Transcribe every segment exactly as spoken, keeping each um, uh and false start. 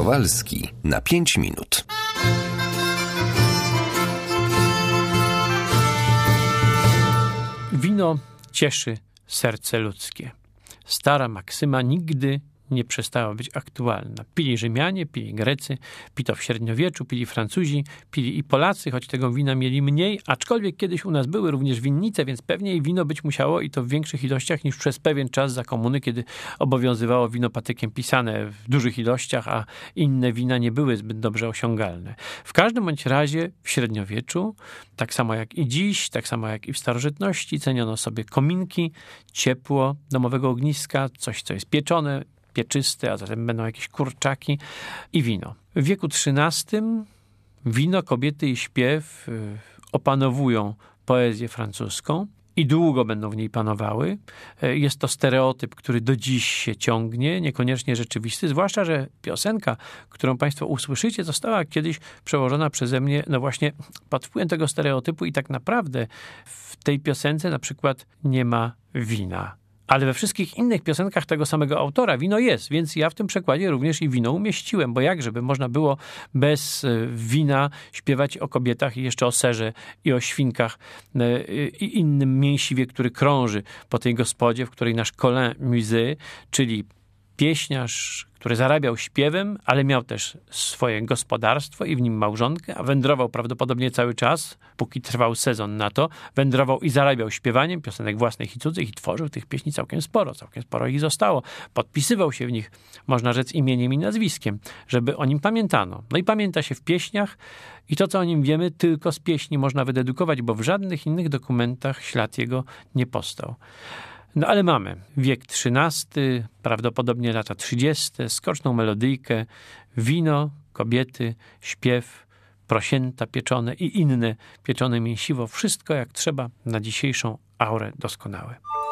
Kowalski na pięć minut. Wino cieszy serce ludzkie. Stara maksyma nigdy nie przestała być aktualna. Pili Rzymianie, pili Grecy, pito w średniowieczu, pili Francuzi, pili i Polacy, choć tego wina mieli mniej, aczkolwiek kiedyś u nas były również winnice, więc pewnie i wino być musiało i to w większych ilościach niż przez pewien czas za komuny, kiedy obowiązywało wino patykiem pisane w dużych ilościach, a inne wina nie były zbyt dobrze osiągalne. W każdym bądź razie w średniowieczu, tak samo jak i dziś, tak samo jak i w starożytności, ceniono sobie kominki, ciepło domowego ogniska, coś, co jest pieczone, pieczyste, a zatem będą jakieś kurczaki i wino. W wieku trzynastym wino, kobiety i śpiew opanowują poezję francuską i długo będą w niej panowały. Jest to stereotyp, który do dziś się ciągnie, niekoniecznie rzeczywisty, zwłaszcza, że piosenka, którą Państwo usłyszycie, została kiedyś przełożona przeze mnie, no właśnie pod wpływem tego stereotypu i tak naprawdę w tej piosence na przykład nie ma wina. Ale we wszystkich innych piosenkach tego samego autora wino jest, więc ja w tym przekładzie również i wino umieściłem, bo jak żeby można było bez wina śpiewać o kobietach i jeszcze o serze i o świnkach i innym mięsiwie, który krąży po tej gospodzie, w której nasz Colin Musée, czyli pieśniarz, który zarabiał śpiewem, ale miał też swoje gospodarstwo i w nim małżonkę, a wędrował prawdopodobnie cały czas, póki trwał sezon na to, wędrował i zarabiał śpiewaniem piosenek własnych i cudzych i tworzył tych pieśni całkiem sporo, całkiem sporo ich zostało. Podpisywał się w nich, można rzec, imieniem i nazwiskiem, żeby o nim pamiętano. No i pamięta się w pieśniach i to, co o nim wiemy, tylko z pieśni można wydedukować, bo w żadnych innych dokumentach ślad jego nie postał. No ale mamy wiek trzynasty, prawdopodobnie lata trzydzieste, skoczną melodyjkę, wino, kobiety, śpiew, prosięta pieczone i inne pieczone mięsiwo. Wszystko jak trzeba na dzisiejszą aurę doskonałe.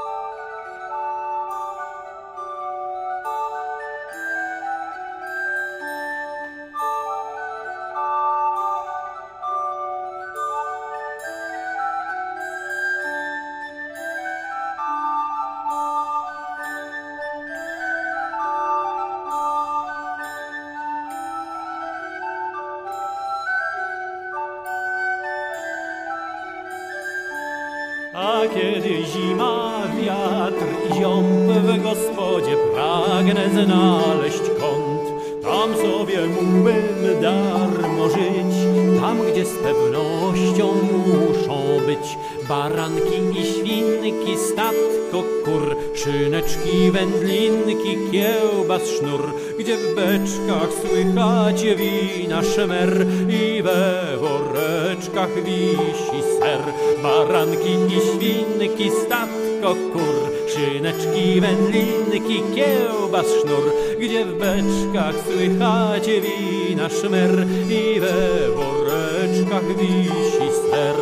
A kiedy zima, wiatr i ziąb w gospodzie pragnę znaleźć kąt, tam sobie mógłbym darmo żyć, tam gdzie z pewnością muszą być baranki i świnki, statko kur, szyneczki, wędlinki, kiełbas, sznur, gdzie w beczkach słychać wina szmer i we woreczkach wisi ser. Baranki i świnki, statko kur, szyneczki, wędlinki, kiełbas, sznur, gdzie w beczkach słychać wina szmer i we woreczkach wisi ser.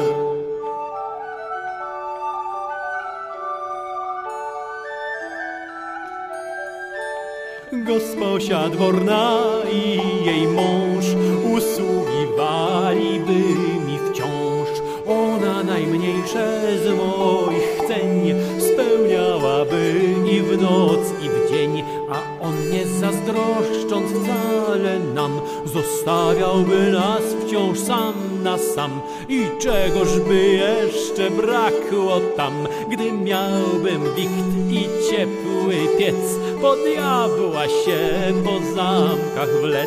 Gosposia dworna i jej mąż usługiwaliby mi wciąż. Ona najmniejsze z moich chceń spełniałaby i w noc, i w dzień, a on nie zazdroszcząc wcale nam zostawiałby nas wciąż sam na sam. I czegoż by jeszcze brakło tam, gdy miałbym wicht i ciepły piec, po diabła się po zamkach wlec.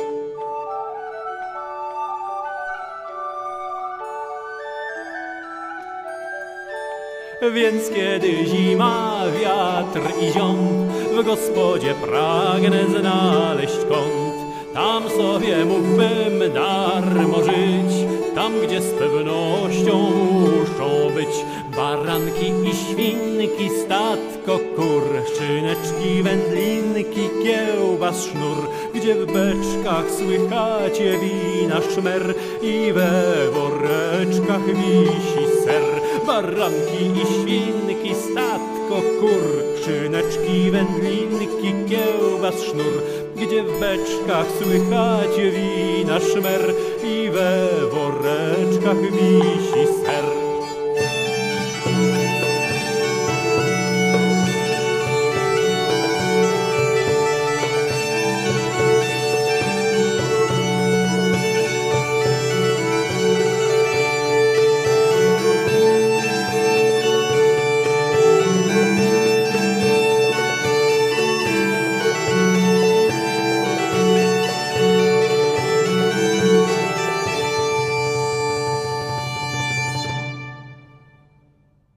Więc kiedy zima, wiatr i ziąb w gospodzie pragnę znaleźć kąt, tam sobie mógłbym darmo żyć, tam gdzie z pewnością muszą być baranki i świnki, statko kur, szyneczki, wędlinki, kiełbas, sznur, gdzie w beczkach słychać wina szmer i we woreczkach wisi ser. Baranki i świnki, statko kur, szyneczki, wędlinki, kiełbas, sznur, gdzie w beczkach słychać wina szmer i we woreczkach wisi ser.